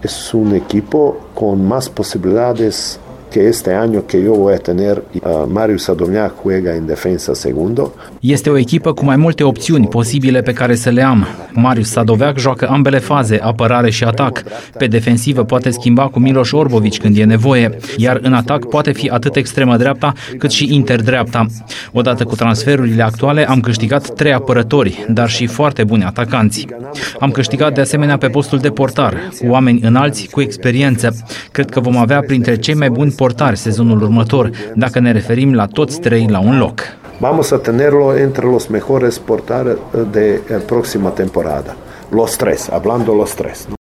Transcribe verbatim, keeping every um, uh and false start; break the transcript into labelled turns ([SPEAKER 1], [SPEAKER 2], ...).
[SPEAKER 1] es un equipo con más posibilidades que este año que yo voy a tener. uh, Marius Sadovniak juega în defensa segundo.
[SPEAKER 2] Este o echipă cu mai multe opțiuni posibile pe care să le am. Marius Sadovniak joacă ambele faze, apărare și atac. Pe defensivă poate schimba cu Miloš Orbović când e nevoie, iar în atac poate fi atât extremă dreapta cât și interdreapta. Odată cu transferurile actuale am câștigat trei apărători, dar și foarte buni atacanți. Am câștigat de asemenea pe postul de portar, cu oameni înalți, cu experiență. Cred că vom avea printre cei mai buni portari sezonul următor, dacă ne referim la toți trei la un loc.
[SPEAKER 1] Vamos a tenerlo entre los mejores portares de próxima temporada. Los tres, hablando los tres.